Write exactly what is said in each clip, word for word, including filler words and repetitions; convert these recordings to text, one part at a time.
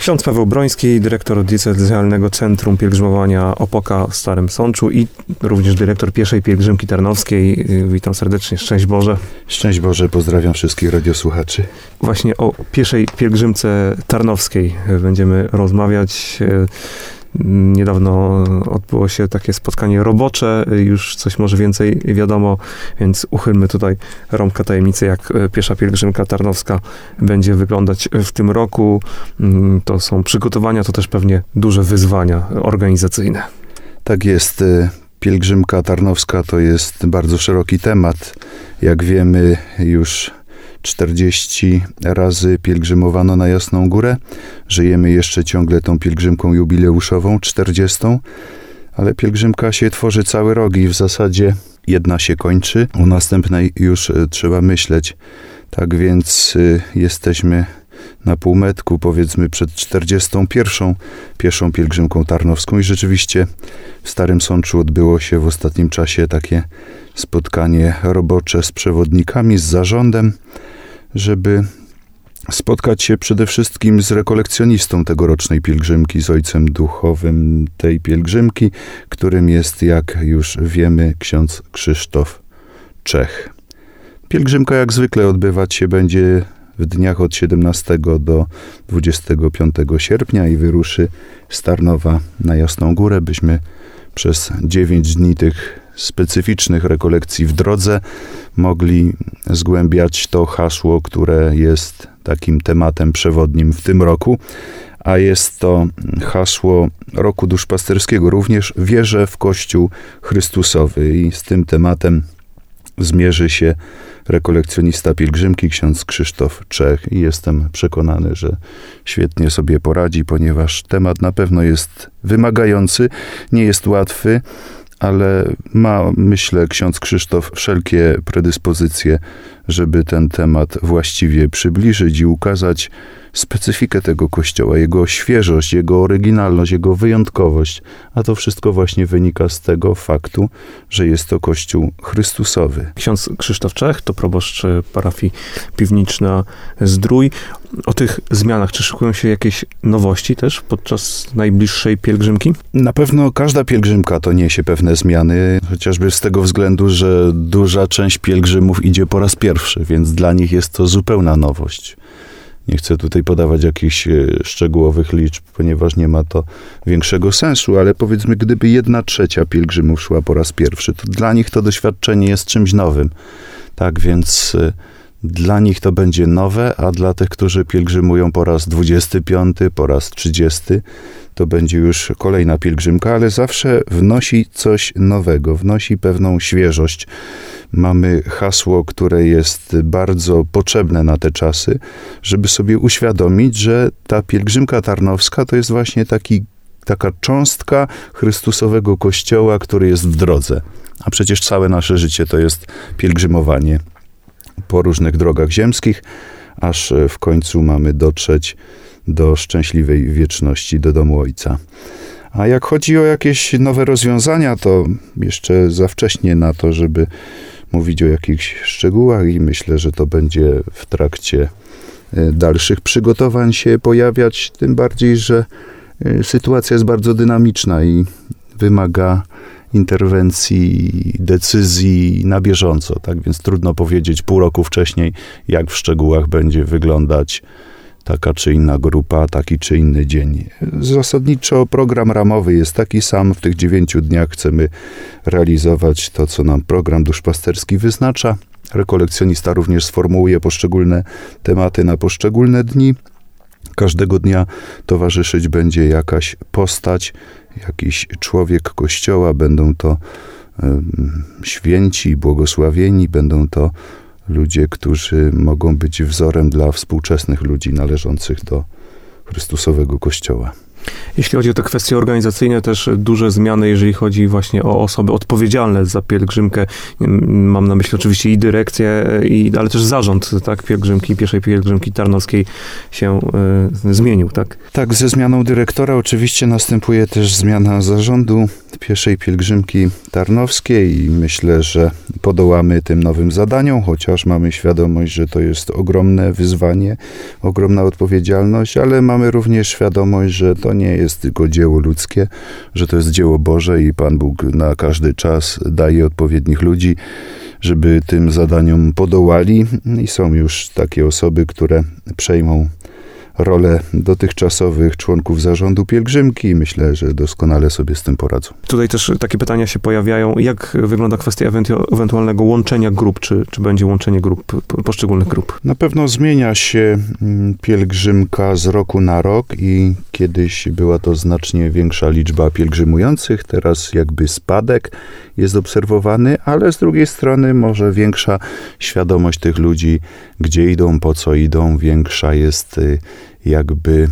Ksiądz Paweł Broński, dyrektor Diecezjalnego Centrum Pielgrzymowania Opoka w Starym Sączu i również dyrektor Pieszej Pielgrzymki Tarnowskiej. Witam serdecznie, szczęść Boże. Szczęść Boże, pozdrawiam wszystkich radiosłuchaczy. Właśnie o Pieszej Pielgrzymce Tarnowskiej będziemy rozmawiać. Niedawno odbyło się takie spotkanie robocze, już coś może więcej wiadomo, więc uchylmy tutaj rąbka tajemnicy, jak Piesza Pielgrzymka Tarnowska będzie wyglądać w tym roku. To są przygotowania, to też pewnie duże wyzwania organizacyjne. Tak jest. Pielgrzymka Tarnowska to jest bardzo szeroki temat. Jak wiemy, już czterdzieści razy pielgrzymowano na Jasną Górę. Żyjemy jeszcze ciągle tą pielgrzymką jubileuszową, czterdziestą, ale pielgrzymka się tworzy cały rok i w zasadzie jedna się kończy, o następnej już trzeba myśleć. Tak więc y, jesteśmy na półmetku, powiedzmy, przed czterdziestą pierwszą Pieszą Pielgrzymką Tarnowską i rzeczywiście w Starym Sączu odbyło się w ostatnim czasie takie spotkanie robocze z przewodnikami, z zarządem, żeby spotkać się przede wszystkim z rekolekcjonistą tegorocznej pielgrzymki, z ojcem duchowym tej pielgrzymki, którym jest, jak już wiemy, ksiądz Krzysztof Czech. Pielgrzymka jak zwykle odbywać się będzie w dniach od siedemnastego do dwudziestego piątego sierpnia i wyruszy z Tarnowa na Jasną Górę, byśmy przez dziewięć dni tych specyficznych rekolekcji w drodze mogli zgłębiać to hasło, które jest takim tematem przewodnim w tym roku, a jest to hasło Roku Duszpasterskiego, również wierzę w Kościół Chrystusowy i z tym tematem zmierzy się rekolekcjonista pielgrzymki, ksiądz Krzysztof Czech i jestem przekonany, że świetnie sobie poradzi, ponieważ temat na pewno jest wymagający, nie jest łatwy, ale ma, myślę, ksiądz Krzysztof wszelkie predyspozycje, żeby ten temat właściwie przybliżyć i ukazać specyfikę tego Kościoła, jego świeżość, jego oryginalność, jego wyjątkowość. A to wszystko właśnie wynika z tego faktu, że jest to Kościół Chrystusowy. Ksiądz Krzysztof Czech to proboszcz parafii Piwniczna Zdrój. O tych zmianach, czy szykują się jakieś nowości też podczas najbliższej pielgrzymki? Na pewno każda pielgrzymka to niesie pewne zmiany, chociażby z tego względu, że duża część pielgrzymów idzie po raz pierwszy, więc dla nich jest to zupełna nowość. Nie chcę tutaj podawać jakichś szczegółowych liczb, ponieważ nie ma to większego sensu, ale powiedzmy, gdyby jedna trzecia pielgrzymów szła po raz pierwszy, to dla nich to doświadczenie jest czymś nowym. Tak więc dla nich to będzie nowe, a dla tych, którzy pielgrzymują po raz dwudziesty piąty, po raz trzydziesty, to będzie już kolejna pielgrzymka, ale zawsze wnosi coś nowego, wnosi pewną świeżość. Mamy hasło, które jest bardzo potrzebne na te czasy, żeby sobie uświadomić, że ta pielgrzymka tarnowska to jest właśnie taki, taka cząstka Chrystusowego Kościoła, który jest w drodze. A przecież całe nasze życie to jest pielgrzymowanie po różnych drogach ziemskich, aż w końcu mamy dotrzeć do szczęśliwej wieczności, do domu Ojca. A jak chodzi o jakieś nowe rozwiązania, to jeszcze za wcześnie na to, żeby mówić o jakichś szczegółach i myślę, że to będzie w trakcie dalszych przygotowań się pojawiać, tym bardziej, że sytuacja jest bardzo dynamiczna i wymaga interwencji, decyzji na bieżąco, tak więc trudno powiedzieć pół roku wcześniej, jak w szczegółach będzie wyglądać taka czy inna grupa, taki czy inny dzień. Zasadniczo program ramowy jest taki sam. W tych dziewięciu dniach chcemy realizować to, co nam program duszpasterski wyznacza. Rekolekcjonista również sformułuje poszczególne tematy na poszczególne dni. Każdego dnia towarzyszyć będzie jakaś postać, jakiś człowiek Kościoła. Będą to um, święci, błogosławieni, będą to ludzie, którzy mogą być wzorem dla współczesnych ludzi należących do Chrystusowego Kościoła. Jeśli chodzi o te kwestie organizacyjne, też duże zmiany, jeżeli chodzi właśnie o osoby odpowiedzialne za pielgrzymkę. Mam na myśli oczywiście i dyrekcję, i, ale też zarząd, tak, pielgrzymki, pierwszej pielgrzymki tarnowskiej się y, zmienił, tak? Tak, ze zmianą dyrektora oczywiście następuje też zmiana zarządu pierwszej pielgrzymki tarnowskiej i myślę, że podołamy tym nowym zadaniom, chociaż mamy świadomość, że to jest ogromne wyzwanie, ogromna odpowiedzialność, ale mamy również świadomość, że to nie jest tylko dzieło ludzkie, że to jest dzieło Boże i Pan Bóg na każdy czas daje odpowiednich ludzi, żeby tym zadaniom podołali i są już takie osoby, które przejmą rolę dotychczasowych członków zarządu pielgrzymki i myślę, że doskonale sobie z tym poradzą. Tutaj też takie pytania się pojawiają. Jak wygląda kwestia ewentu- ewentualnego łączenia grup? Czy, czy będzie łączenie grup, poszczególnych grup? Na pewno zmienia się pielgrzymka z roku na rok i kiedyś była to znacznie większa liczba pielgrzymujących. Teraz jakby spadek jest obserwowany, ale z drugiej strony może większa świadomość tych ludzi, gdzie idą, po co idą, większa jest jakby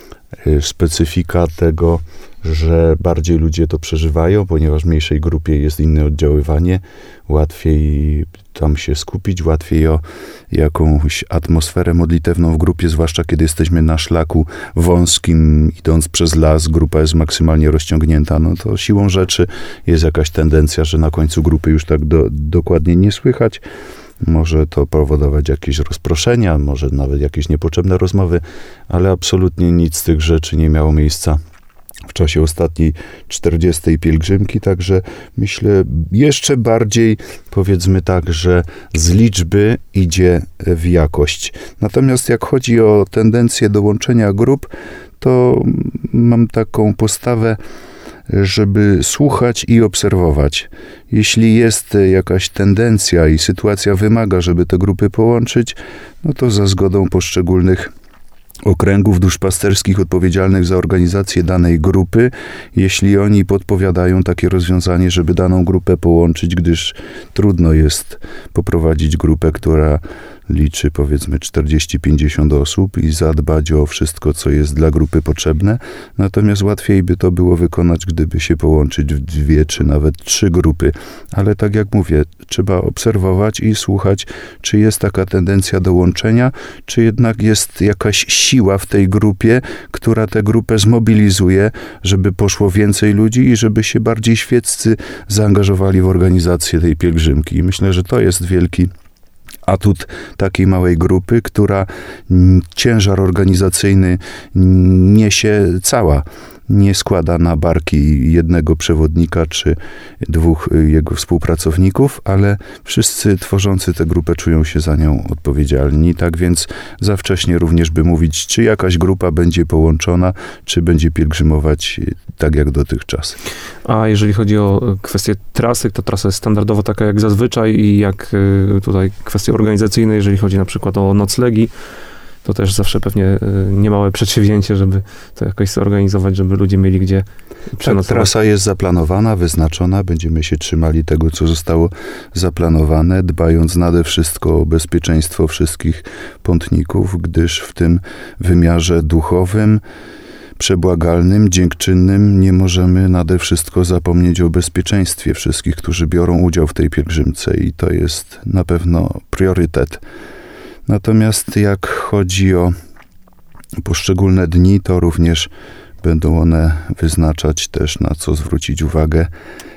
specyfika tego, że bardziej ludzie to przeżywają, ponieważ w mniejszej grupie jest inne oddziaływanie, łatwiej tam się skupić, łatwiej o jakąś atmosferę modlitewną w grupie, zwłaszcza kiedy jesteśmy na szlaku wąskim, idąc przez las, grupa jest maksymalnie rozciągnięta, no to siłą rzeczy jest jakaś tendencja, że na końcu grupy już tak do, dokładnie nie słychać. Może to powodować jakieś rozproszenia, może nawet jakieś niepotrzebne rozmowy, ale absolutnie nic z tych rzeczy nie miało miejsca w czasie ostatniej czterdziestej pielgrzymki, także myślę jeszcze bardziej, powiedzmy tak, że z liczby idzie w jakość. Natomiast jak chodzi o tendencję do łączenia grup, to mam taką postawę, żeby słuchać i obserwować. Jeśli jest jakaś tendencja i sytuacja wymaga, żeby te grupy połączyć, no to za zgodą poszczególnych okręgów duszpasterskich odpowiedzialnych za organizację danej grupy, jeśli oni podpowiadają takie rozwiązanie, żeby daną grupę połączyć, gdyż trudno jest poprowadzić grupę, która liczy powiedzmy czterdzieści pięćdziesiąt osób i zadbać o wszystko, co jest dla grupy potrzebne. Natomiast łatwiej by to było wykonać, gdyby się połączyć w dwie czy nawet trzy grupy. Ale tak jak mówię, trzeba obserwować i słuchać, czy jest taka tendencja do łączenia, czy jednak jest jakaś siła w tej grupie, która tę grupę zmobilizuje, żeby poszło więcej ludzi i żeby się bardziej świeccy zaangażowali w organizację tej pielgrzymki. I myślę, że to jest wielki atut takiej małej grupy, która ciężar organizacyjny niesie cała. Nie składa na barki jednego przewodnika czy dwóch jego współpracowników, ale wszyscy tworzący tę grupę czują się za nią odpowiedzialni. Tak więc za wcześnie również by mówić, czy jakaś grupa będzie połączona, czy będzie pielgrzymować tak jak dotychczas. A jeżeli chodzi o kwestię trasy, to trasa jest standardowo taka jak zazwyczaj i jak tutaj kwestie organizacyjne, jeżeli chodzi na przykład o noclegi, to też zawsze pewnie niemałe przedsięwzięcie, żeby to jakoś zorganizować, żeby ludzie mieli gdzie przenocować. Tak, trasa jest zaplanowana, wyznaczona. Będziemy się trzymali tego, co zostało zaplanowane, dbając nade wszystko o bezpieczeństwo wszystkich pątników, gdyż w tym wymiarze duchowym, przebłagalnym, dziękczynnym nie możemy nade wszystko zapomnieć o bezpieczeństwie wszystkich, którzy biorą udział w tej pielgrzymce i to jest na pewno priorytet. Natomiast jak chodzi o poszczególne dni, to również będą one wyznaczać też, na co zwrócić uwagę,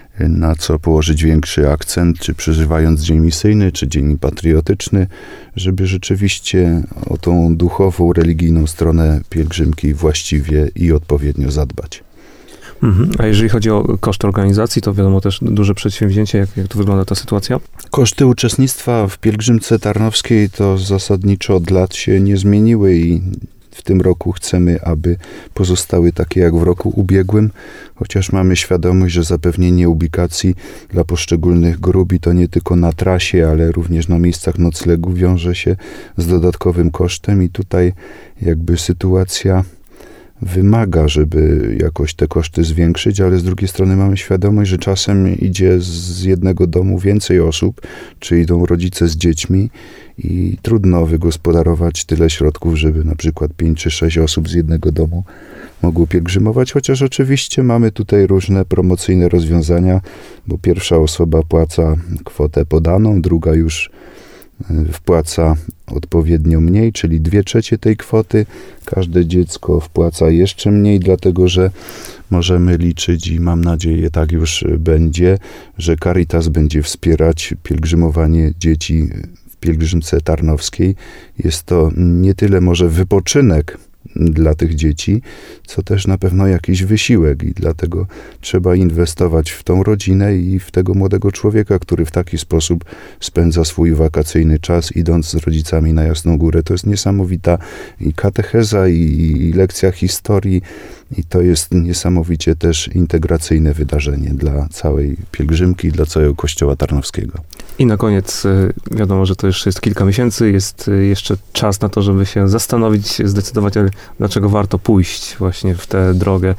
na co położyć większy akcent, czy przeżywając dzień misyjny, czy dzień patriotyczny, żeby rzeczywiście o tą duchową, religijną stronę pielgrzymki właściwie i odpowiednio zadbać. Mhm. A jeżeli chodzi o koszty organizacji, to wiadomo też duże przedsięwzięcie. Jak, jak tu wygląda ta sytuacja? Koszty uczestnictwa w pielgrzymce tarnowskiej to zasadniczo od lat się nie zmieniły i w tym roku chcemy, aby pozostały takie jak w roku ubiegłym, chociaż mamy świadomość, że zapewnienie ubikacji dla poszczególnych grup i to nie tylko na trasie, ale również na miejscach noclegu wiąże się z dodatkowym kosztem i tutaj jakby sytuacja wymaga, żeby jakoś te koszty zwiększyć, ale z drugiej strony mamy świadomość, że czasem idzie z jednego domu więcej osób, czy idą rodzice z dziećmi i trudno wygospodarować tyle środków, żeby na przykład pięć czy sześć osób z jednego domu mogło pielgrzymować, chociaż oczywiście mamy tutaj różne promocyjne rozwiązania, bo pierwsza osoba płaca kwotę podaną, druga już wpłaca odpowiednio mniej, czyli dwie trzecie tej kwoty. Każde dziecko wpłaca jeszcze mniej, dlatego że możemy liczyć i mam nadzieję tak już będzie, że Caritas będzie wspierać pielgrzymowanie dzieci w pielgrzymce tarnowskiej. Jest to nie tyle może wypoczynek dla tych dzieci, co też na pewno jakiś wysiłek i dlatego trzeba inwestować w tą rodzinę i w tego młodego człowieka, który w taki sposób spędza swój wakacyjny czas, idąc z rodzicami na Jasną Górę. To jest niesamowita i katecheza, i, i lekcja historii, i to jest niesamowicie też integracyjne wydarzenie dla całej pielgrzymki, dla całego Kościoła Tarnowskiego. I na koniec, wiadomo, że to jeszcze jest kilka miesięcy, jest jeszcze czas na to, żeby się zastanowić, zdecydować, dlaczego warto pójść właśnie w tę drogę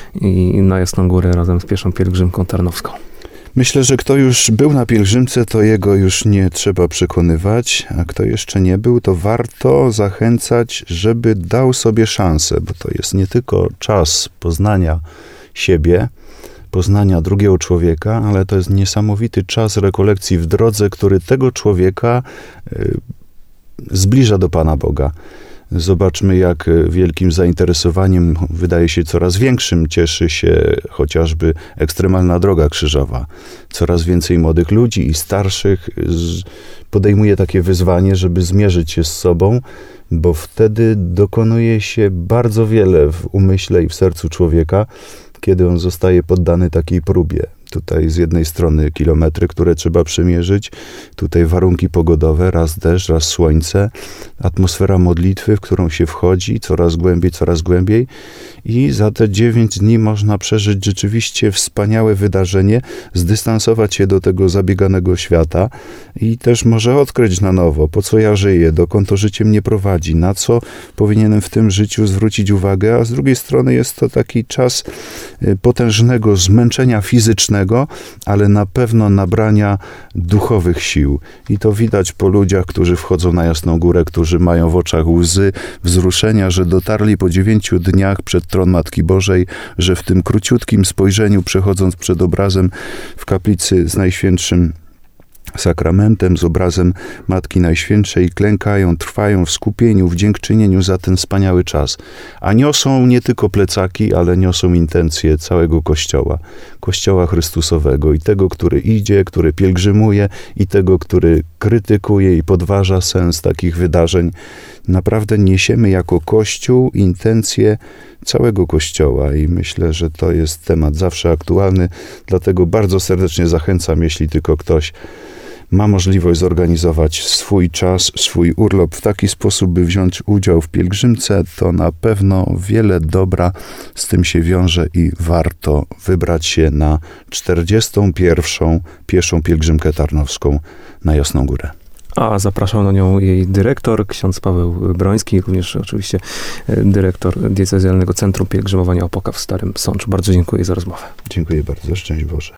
i na Jasną Górę razem z pieszą pielgrzymką tarnowską. Myślę, że kto już był na pielgrzymce, to jego już nie trzeba przekonywać, a kto jeszcze nie był, to warto zachęcać, żeby dał sobie szansę, bo to jest nie tylko czas poznania siebie, poznania drugiego człowieka, ale to jest niesamowity czas rekolekcji w drodze, który tego człowieka y, zbliża do Pana Boga. Zobaczmy, jak wielkim zainteresowaniem, wydaje się coraz większym, cieszy się chociażby ekstremalna droga krzyżowa. Coraz więcej młodych ludzi i starszych podejmuje takie wyzwanie, żeby zmierzyć się z sobą, bo wtedy dokonuje się bardzo wiele w umyśle i w sercu człowieka, kiedy on zostaje poddany takiej próbie. Tutaj z jednej strony kilometry, które trzeba przemierzyć, tutaj warunki pogodowe, raz deszcz, raz słońce, atmosfera modlitwy, w którą się wchodzi coraz głębiej, coraz głębiej i za te dziewięć dni można przeżyć rzeczywiście wspaniałe wydarzenie, zdystansować się do tego zabieganego świata i też może odkryć na nowo, po co ja żyję, dokąd to życie mnie prowadzi, na co powinienem w tym życiu zwrócić uwagę, a z drugiej strony jest to taki czas potężnego zmęczenia fizycznego, ale na pewno nabrania duchowych sił. I to widać po ludziach, którzy wchodzą na Jasną Górę, którzy mają w oczach łzy wzruszenia, że dotarli po dziewięciu dniach przed tron Matki Bożej, że w tym króciutkim spojrzeniu, przechodząc przed obrazem w kaplicy z Najświętszym sakramentem, z obrazem Matki Najświętszej, klękają, trwają w skupieniu, w dziękczynieniu za ten wspaniały czas. A niosą nie tylko plecaki, ale niosą intencje całego Kościoła. Kościoła Chrystusowego i tego, który idzie, który pielgrzymuje i tego, który krytykuje i podważa sens takich wydarzeń. Naprawdę niesiemy jako Kościół intencje całego Kościoła i myślę, że to jest temat zawsze aktualny, dlatego bardzo serdecznie zachęcam, jeśli tylko ktoś ma możliwość zorganizować swój czas, swój urlop w taki sposób, by wziąć udział w pielgrzymce, to na pewno wiele dobra z tym się wiąże i warto wybrać się na czterdziestą pierwszą pieszą pielgrzymkę tarnowską na Jasną Górę. A zapraszał na nią jej dyrektor, ksiądz Paweł Broński, również oczywiście dyrektor Diecezjalnego Centrum Pielgrzymowania Opoka w Starym Sączu. Bardzo dziękuję za rozmowę. Dziękuję bardzo. Szczęść Boże.